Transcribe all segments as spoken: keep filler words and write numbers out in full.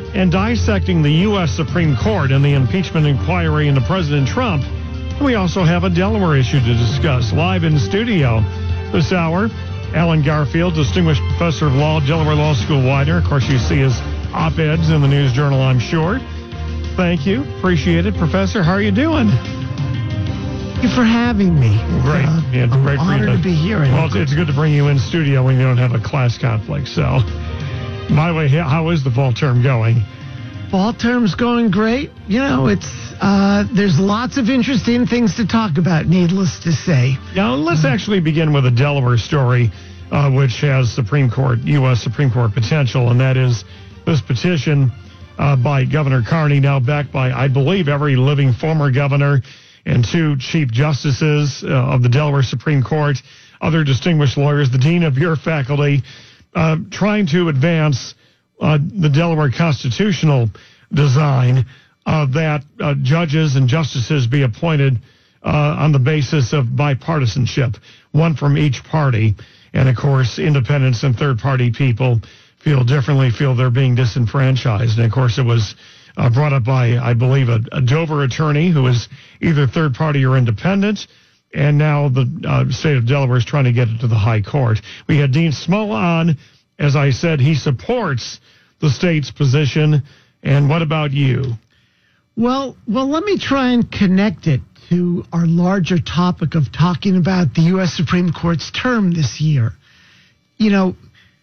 and dissecting the U S Supreme Court and the impeachment inquiry into President Trump. We also have a Delaware issue to discuss. Live in studio this hour, Alan Garfield, Distinguished Professor of Law, Delaware Law School Widener. Of course, you see his op-eds in the News Journal, I'm sure. Thank you. Appreciate it. Professor, how are you doing? Thank you for having me. Great. Uh, yeah, it's I'm great for you honored to, to be here. Well, it's, it's good to bring you in studio when you don't have a class conflict. So, by the way, how is the fall term going? Fall term's going great. You know, it's uh, there's lots of interesting things to talk about, needless to say. Yeah, let's actually begin with a Delaware story, uh, which has Supreme Court, U S Supreme Court potential, and that is this petition uh, by Governor Carney, now backed by, I believe, every living former governor and two chief justices uh, of the Delaware Supreme Court, other distinguished lawyers, the dean of your faculty, uh, trying to advance uh, the Delaware constitutional design uh, that uh, judges and justices be appointed uh, on the basis of bipartisanship, one from each party. And, of course, independents and third-party people feel differently, feel they're being disenfranchised. And, of course, it was uh, brought up by, I believe, a, a Dover attorney who is either third-party or independent, and now the uh, state of Delaware is trying to get it to the high court. We had Dean Smolla on. As I said, he supports the state's position. And what about you? Well, well, let me try and connect it to our larger topic of talking about the U S Supreme Court's term this year. You know,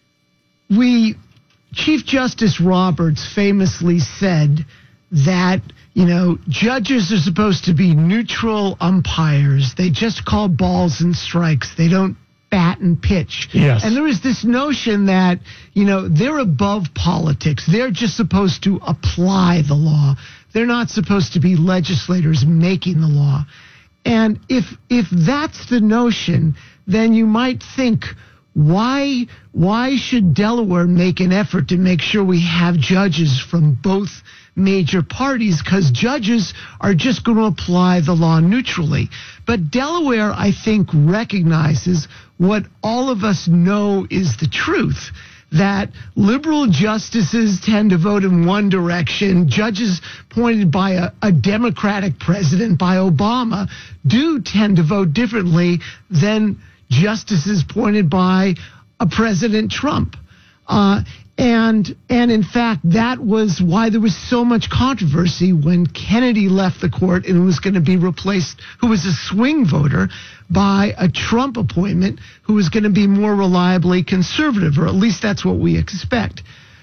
we, Chief Justice Roberts famously said that, you know, judges are supposed to be neutral umpires. They just call balls and strikes. They don't bat and pitch. Yes. And there is this notion that, you know, they're above politics. They're just supposed to apply the law. They're not supposed to be legislators making the law. And if if that's the notion, then you might think, why why should Delaware make an effort to make sure we have judges from both major parties? Because judges are just going to apply the law neutrally. But Delaware, I think, recognizes what all of us know is the truth, that liberal justices tend to vote in one direction. Judges appointed by a, a Democratic president, by Obama, do tend to vote differently than justices appointed by a President Trump. Uh, and and in fact, that was why there was so much controversy when Kennedy left the court and was going to be replaced, who was a swing voter, by a Trump appointment who was going to be more reliably conservative, or at least that's what we expect.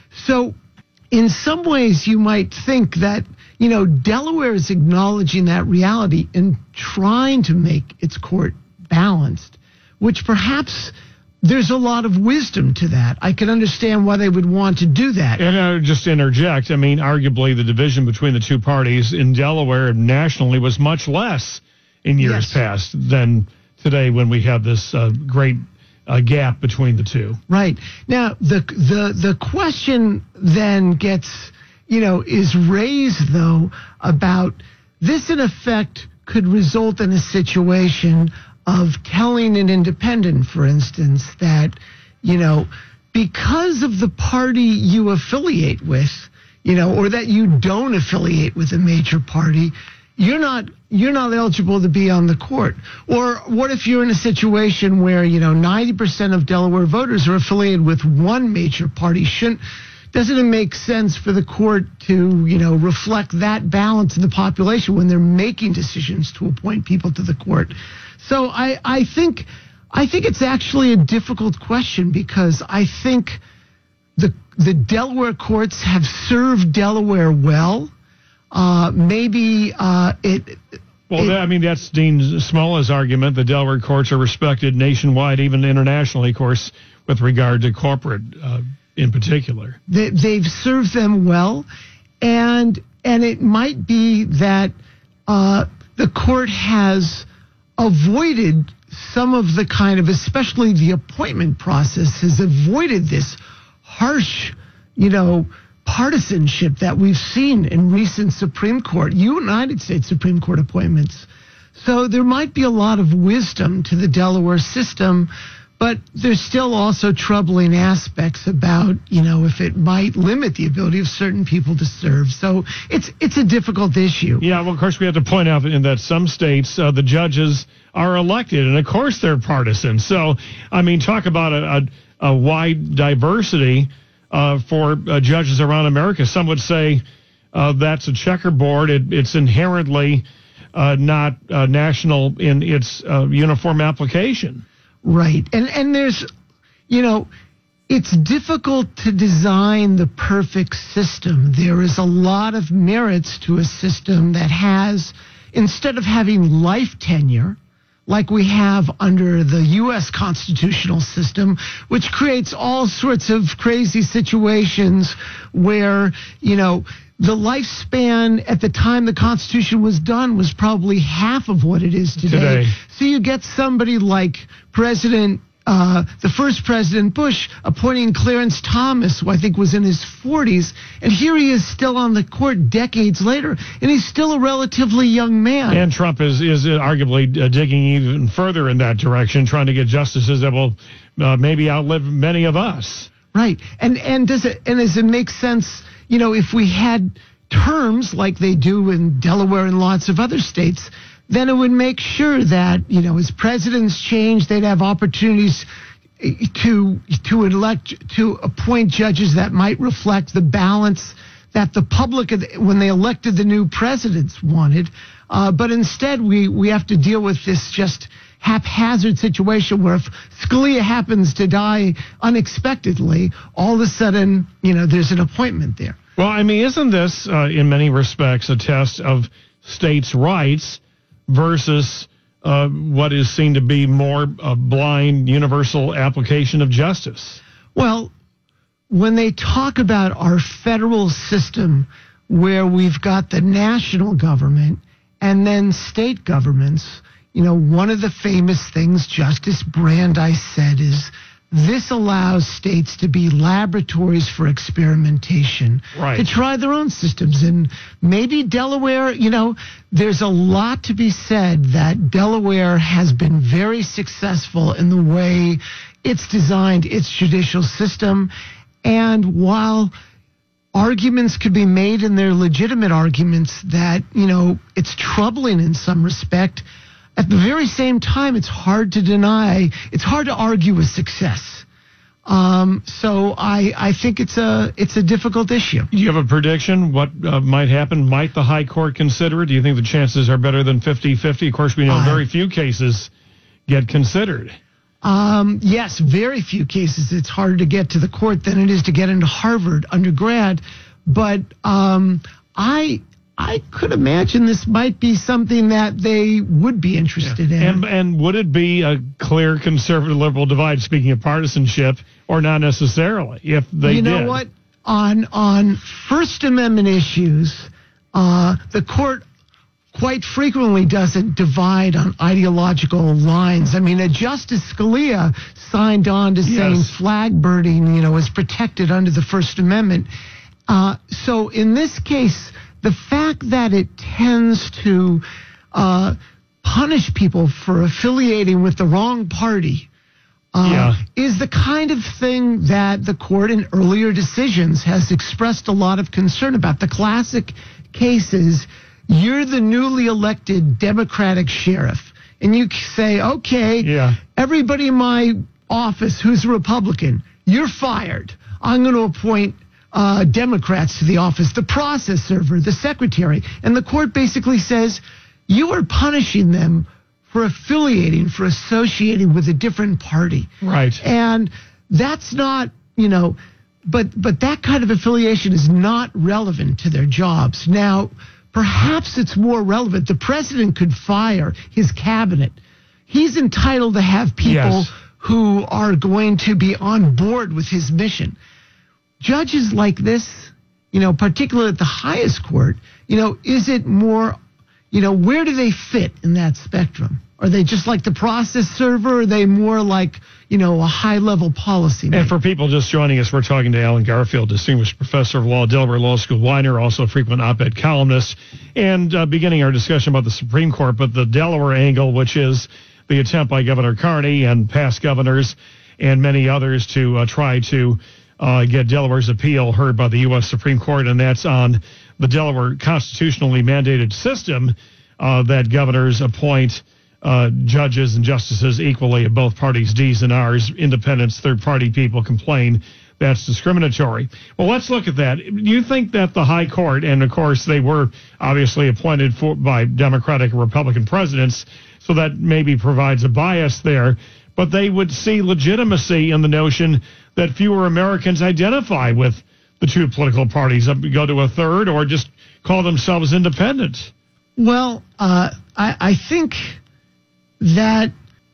So in some ways, you might think that, you know, Delaware is acknowledging that reality and trying to make its court balanced, which perhaps there's a lot of wisdom to that. I can understand why they would want to do that. And I would just interject, I mean, arguably the division between the two parties in Delaware nationally was much less in years yes. past than today when we have this uh, great uh, gap between the two. Right. Now, the the the question then gets, you know, is raised, though, about this, in effect, could result in a situation of telling an independent, for instance, that, you know, because of the party you affiliate with, you know, or that you don't affiliate with a major party, you're not you're not eligible to be on the court. Or what if you're in a situation where, you know, ninety percent of Delaware voters are affiliated with one major party? Shouldn't doesn't it make sense for the court to, you know, reflect that balance in the population when they're making decisions to appoint people to the court? So I, I think I think it's actually a difficult question, because I think the the Delaware courts have served Delaware well. Uh, maybe uh, it. Well, it, I mean, that's Dean Smolla's argument. The Delaware courts are respected nationwide, even internationally, of course, with regard to corporate uh, in particular. They, they've served them well, and and it might be that uh, the court has avoided some of the kind of, especially the appointment process, has avoided this harsh, you know, partisanship that we've seen in recent Supreme Court, United States Supreme Court appointments. So there might be a lot of wisdom to the Delaware system, But there's still also troubling aspects about, you know, if it might limit the ability of certain people to serve. So it's it's a difficult issue. Yeah, well, of course, we have to point out in that some states, uh, the judges are elected, and of course they're partisan. So, I mean, talk about a, a, a wide diversity uh, for uh, judges around America. Some would say uh, that's a checkerboard. It, it's inherently uh, not uh, national in its uh, uniform application. Right. And and there's, you know, it's difficult to design the perfect system. There is a lot of merits to a system that has, instead of having life tenure, like we have under the U S constitutional system, which creates all sorts of crazy situations where, you know, the lifespan at the time the Constitution was done was probably half of what it is today. Today. So you get somebody like President, uh, the first President Bush appointing Clarence Thomas, who I think was in his forties, and here he is still on the court decades later, and he's still a relatively young man. And Trump is, is arguably uh, digging even further in that direction, trying to get justices that will uh, maybe outlive many of us. Right. And and does it and does it make sense, you know, if we had terms like they do in Delaware and lots of other states, then it would make sure that, you know, as presidents change, they'd have opportunities to to elect, to appoint judges that might reflect the balance that the public, when they elected the new presidents, wanted. Uh, but instead, we, we have to deal with this just haphazard situation where if Scalia happens to die unexpectedly, all of a sudden, you know, there's an appointment there. Well, I mean, isn't this, uh, in many respects, a test of states' rights versus uh, what is seen to be more a blind, universal application of justice? Well, when they talk about our federal system where we've got the national government and then state governments, you know, one of the famous things Justice Brandeis said is this allows states to be laboratories for experimentation, right, to try their own systems. And maybe Delaware, you know, there's a lot to be said that Delaware has been very successful in the way it's designed its judicial system. And while arguments could be made, and they're legitimate arguments, that, you know, it's troubling in some respect, at the very same time, it's hard to deny, it's hard to argue with success. Um, so I, I think it's a it's a difficult issue. Do you have a prediction? What uh, might happen? Might the high court consider it? Do you think the chances are better than fifty-fifty? Of course, we know uh, very few cases get considered. Um, yes, very few cases. It's harder to get to the court than it is to get into Harvard undergrad. But um, I... I could imagine this might be something that they would be interested yeah. in. And, and would it be a clear conservative-liberal divide, speaking of partisanship, or not necessarily, if they did? You know did? what? On, on First Amendment issues, uh, the court quite frequently doesn't divide on ideological lines. I mean, a Justice Scalia signed on to yes. saying flag burning, you know, is protected under the First Amendment. Uh, so in this case, the fact that it tends to uh, punish people for affiliating with the wrong party uh, yeah. is the kind of thing that the court in earlier decisions has expressed a lot of concern about. The classic case is you're the newly elected Democratic sheriff, and you say, okay, yeah. everybody in my office who's a Republican, you're fired. I'm going to appoint Uh, Democrats to the office, the process server, the secretary. And the court basically says, you are punishing them for affiliating, for associating with a different party. Right. And that's not, you know, but but that kind of affiliation is not relevant to their jobs. Now, perhaps it's more relevant. The president could fire his cabinet. He's entitled to have people yes. who are going to be on board with his mission. Judges like this, you know, particularly at the highest court, you know, is it more, you know, where do they fit in that spectrum? Are they just like the process server? Or are they more like, you know, a high-level policy maker? And for people just joining us, we're talking to Alan Garfield, Distinguished Professor of Law, Delaware Law School, Weiner, also a frequent op-ed columnist, and uh, beginning our discussion about the Supreme Court, but the Delaware angle, which is the attempt by Governor Carney and past governors and many others to uh, try to uh, get Delaware's appeal heard by the U S Supreme Court, and that's on the Delaware constitutionally mandated system uh, that governors appoint uh, judges and justices equally of both parties, D's and R's. Independents, third-party people complain that's discriminatory. Well, let's look at that. Do you think that the high court, and of course they were obviously appointed for, by Democratic and Republican presidents, so that maybe provides a bias there, but they would see legitimacy in the notion that fewer Americans identify with the two political parties, go to a third, or just call themselves independent? Well, uh, I, I think that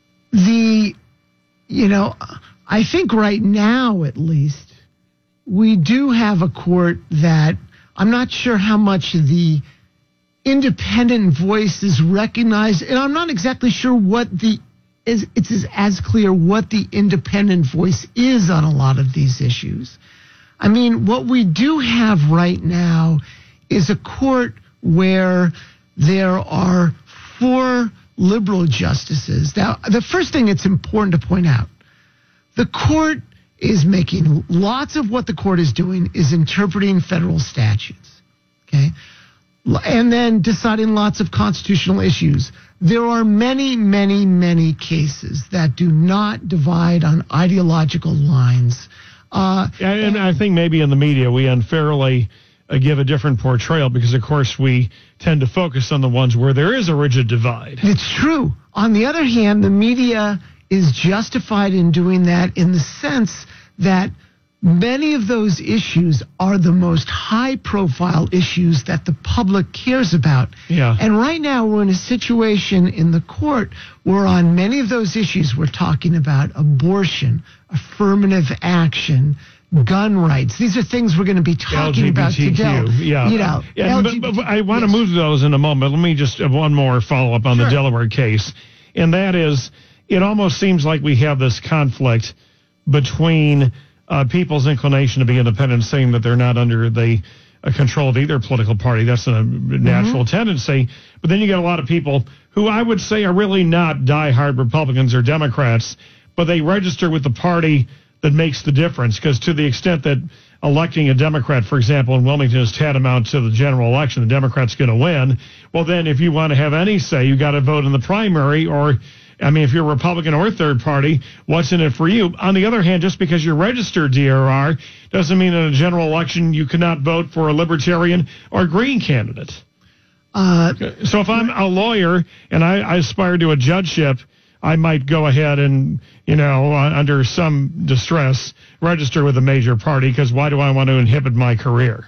the, you know, I think right now, at least, we do have a court that I'm not sure how much the independent voice is recognized, and I'm not exactly sure what the is. It's as clear what the independent voice is on a lot of these issues. I mean, what we do have right now is a court where there are four liberal justices. Now, the first thing it's important to point out, the court is making lots of what the court is doing is interpreting federal statutes, okay, and then deciding lots of constitutional issues. There are many, many, many cases that do not divide on ideological lines. Uh, and I think maybe in the media we unfairly uh, give a different portrayal because, of course, we tend to focus on the ones where there is a rigid divide. It's true. On the other hand, the media is justified in doing that in the sense that many of those issues are the most high-profile issues that the public cares about. Yeah. And right now we're in a situation in the court where on many of those issues we're talking about abortion, affirmative action, gun rights. These are things we're going to be talking about today. Yeah. You know, yeah, but, but I want yes. to move to those in a moment. Let me just have one more follow-up on sure. the Delaware case, and that is it almost seems like we have this conflict between uh, people's inclination to be independent, saying that they're not under the uh, control of either political party. That's a natural mm-hmm. tendency. But then you get a lot of people who I would say are really not diehard Republicans or Democrats, but they register with the party that makes the difference. Because to the extent that electing a Democrat, for example, in Wilmington is tantamount to the general election, the Democrat's going to win. Well, then if you want to have any say, you got to vote in the primary, or I mean, if you're a Republican or third party, what's in it for you? On the other hand, just because you're registered D R R doesn't mean in a general election you cannot vote for a Libertarian or Green candidate. Uh, so if I'm a lawyer and I, I aspire to a judgeship, I might go ahead and, you know, uh, under some distress, register with a major party, because why do I want to inhibit my career?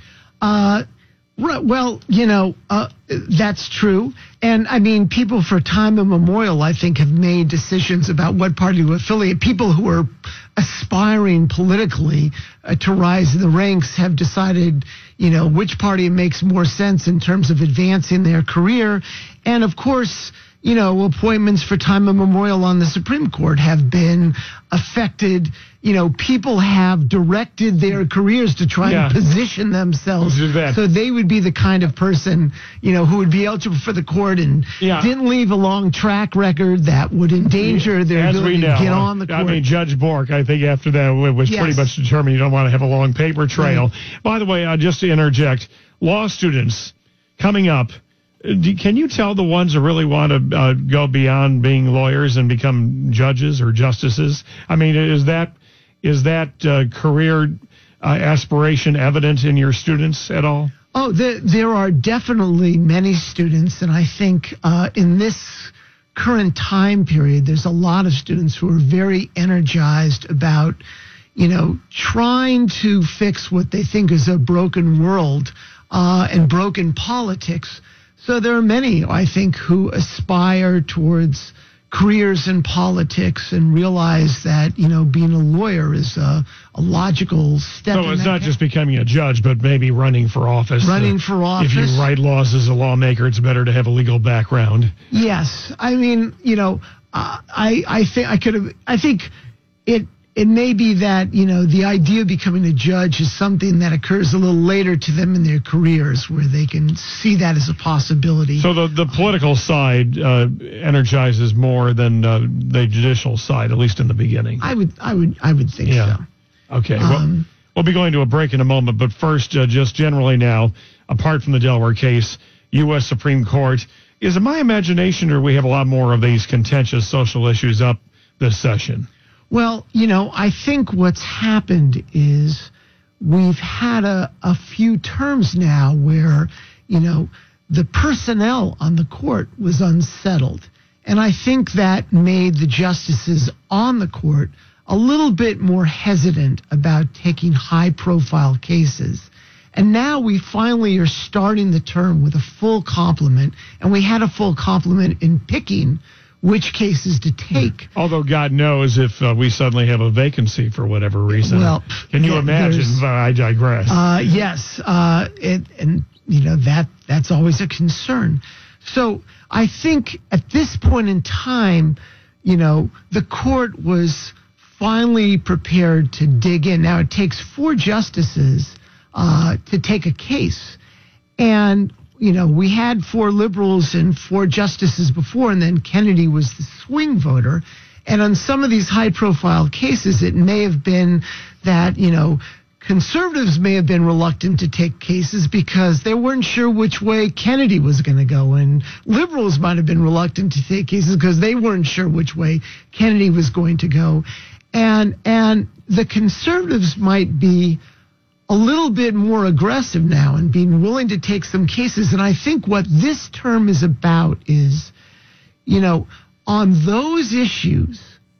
Uh, well, you know, uh, that's true. And, I mean, people for time immemorial, I think, have made decisions about what party to affiliate. People who are aspiring politically uh, to rise in the ranks have decided, you know, which party makes more sense in terms of advancing their career. And, of course, you know, appointments for time immemorial on the Supreme Court have been affected. You know, people have directed their careers to try yeah. and position themselves so they would be the kind of person, you know, who would be eligible for the court and yeah. didn't leave a long track record that would endanger their As ability we know, to get on the court. I mean, Judge Bork, I think after that was yes. pretty much determined you don't want to have a long paper trail. Right. By the way, uh, just to interject, law students coming up, can you tell the ones that really want to uh, go beyond being lawyers and become judges or justices? I mean, is that is that uh, career uh, aspiration evident in your students at all? Oh, the, there are definitely many students, and I think uh, in this current time period, there's a lot of students who are very energized about, you know, trying to fix what they think is a broken world uh, and broken politics. So there are many, I think, who aspire towards careers in politics and realize that, you know, being a lawyer is a, a logical step. So it's not just becoming a judge, but maybe running for office. Running uh, for office. If you write laws as a lawmaker, it's better to have a legal background. Yes. I mean, you know, uh, I I think I could have, I think it it may be that, you know, the idea of becoming a judge is something that occurs a little later to them in their careers, where they can see that as a possibility. So the, the political side uh, energizes more than uh, the judicial side, at least in the beginning. I would, I would, I would think yeah. so. Okay. Um, well, we'll be going to a break in a moment, but first, uh, just generally now, apart from the Delaware case, U S Supreme Court, is it my imagination, or we have a lot more of these contentious social issues up this session? Well, you know, I think what's happened is we've had a, a few terms now where, you know, the personnel on the court was unsettled. And I think that made the justices on the court a little bit more hesitant about taking high-profile cases. And now we finally are starting the term with a full complement, and we had a full complement in picking which cases to take. Although God knows if uh, we suddenly have a vacancy for whatever reason. Well, can you yeah, imagine? I digress. Uh, yes, uh, it, and you know that that's always a concern. So I think at this point in time, you know, the court was finally prepared to dig in. Now it takes four justices uh, to take a case, and you know, we had four liberals and four justices before, and then Kennedy was the swing voter. And on some of these high-profile cases, it may have been that, you know, conservatives may have been reluctant to take cases because they weren't sure which way Kennedy was going to go. And liberals might have been reluctant to take cases because they weren't sure which way Kennedy was going to go. And, and the conservatives might be a little bit more aggressive now and being willing to take some cases. And I think what this term is about is, you know, on those issues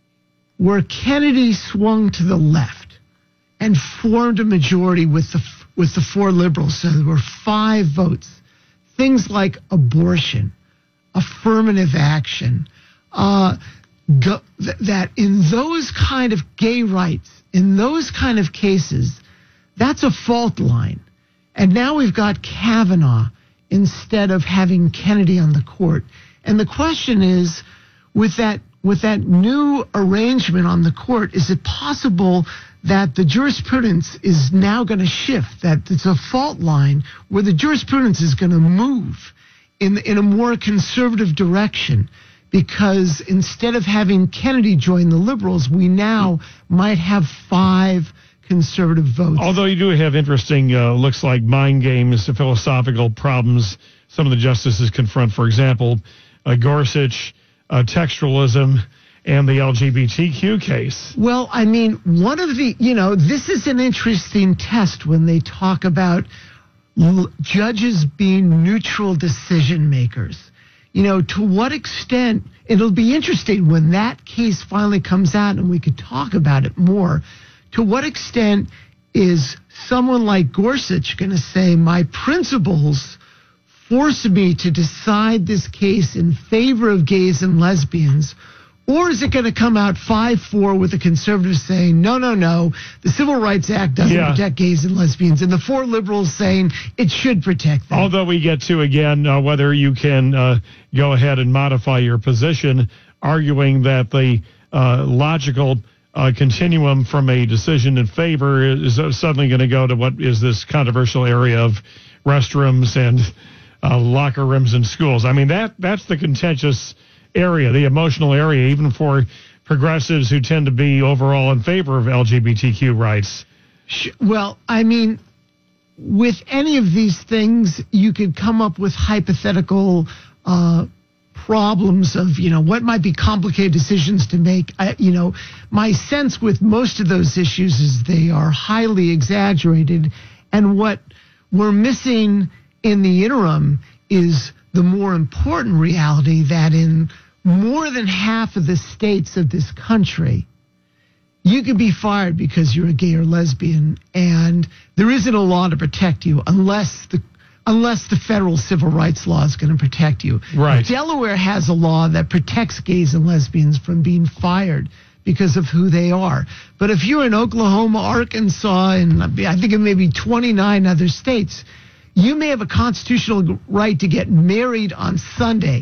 where Kennedy swung to the left and formed a majority with the with the four liberals, so there were five votes, things like abortion, affirmative action, uh, go, th- that in those kind of gay rights, in those kind of cases, that's a fault line. And now we've got Kavanaugh instead of having Kennedy on the court. And the question is, with that with that new arrangement on the court, is it possible that the jurisprudence is now going to shift, that it's a fault line where the jurisprudence is going to move in, in a more conservative direction? Because instead of having Kennedy join the liberals, we now might have five conservative votes. Although you do have interesting, uh, looks like mind games, philosophical problems some of the justices confront. For example, uh, Gorsuch, uh, textualism, and the L G B T Q case. Well, I mean, one of the, you know, this is an interesting test when they talk about l- judges being neutral decision makers. You know, to what extent, it'll be interesting when that case finally comes out and we could talk about it more. To what extent is someone like Gorsuch going to say, my principles force me to decide this case in favor of gays and lesbians? Or is it going to come out five four with the conservatives saying, no, no, no, the Civil Rights Act doesn't yeah. protect gays and lesbians, and the four liberals saying it should protect them? Although we get to, again, uh, whether you can uh, go ahead and modify your position, arguing that the uh, logical uh, continuum from a decision in favor is suddenly going to go to what is this controversial area of restrooms and uh, locker rooms in schools. I mean, that that's the contentious area, the emotional area, even for progressives who tend to be overall in favor of L G B T Q rights. Well, I mean, with any of these things, you could come up with hypothetical uh, problems of, you know, what might be complicated decisions to make. I, you know, my sense with most of those issues is they are highly exaggerated. And what we're missing in the interim is the more important reality that in more than half of the states of this country, you could be fired because you're a gay or lesbian, and there isn't a law to protect you unless the unless the federal civil rights law is going to protect you. Right. Delaware has a law that protects gays and lesbians from being fired because of who they are. But if you're in Oklahoma, Arkansas, and I think it may be twenty-nine other states, you may have a constitutional right to get married on Sunday,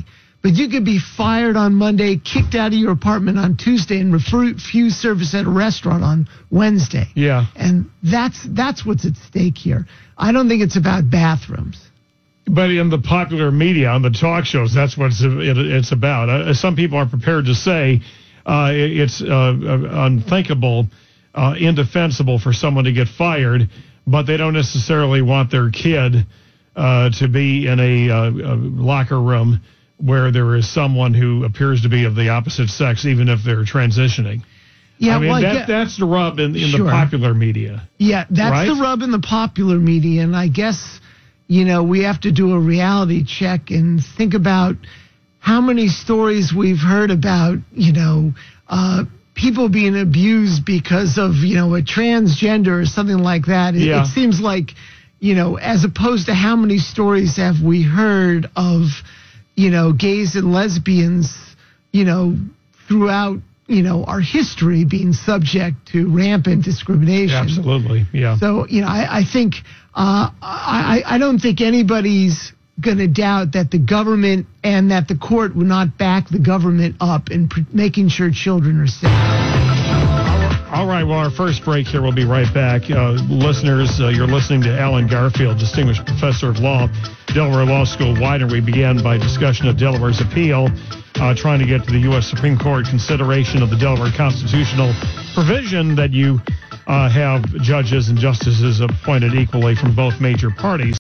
but you could be fired on Monday, kicked out of your apartment on Tuesday, and refuse service at a restaurant on Wednesday. Yeah. And that's that's what's at stake here. I don't think it's about bathrooms. But in the popular media, on the talk shows, that's what it's, it, it's about. Uh, some people are prepared to say uh, it, it's uh, unthinkable, uh, indefensible for someone to get fired, but they don't necessarily want their kid uh, to be in a, uh, a locker room where there is someone who appears to be of the opposite sex, even if they're transitioning. Yeah, I mean, well, that, yeah, that's the rub in, in sure. the popular media. Yeah, that's right? the rub in the popular media, and I guess, you know, we have to do a reality check and think about how many stories we've heard about, you know, uh, people being abused because of, you know, a transgender or something like that. It, Yeah. it seems like, you know, as opposed to how many stories have we heard of, you know, gays and lesbians, you know, throughout, you know, our history being subject to rampant discrimination. Absolutely, yeah. So, you know, I, I think, uh, I, I don't think anybody's going to doubt that the government and that the court will not back the government up in pr- making sure children are safe. All right, well, our first break here. We'll be right back. Uh, listeners, uh, you're listening to Alan Garfield, Distinguished Professor of Law, Delaware Law School. Wider, we began by discussion of Delaware's appeal, uh, trying to get to the U S Supreme Court consideration of the Delaware constitutional provision that you uh, have judges and justices appointed equally from both major parties.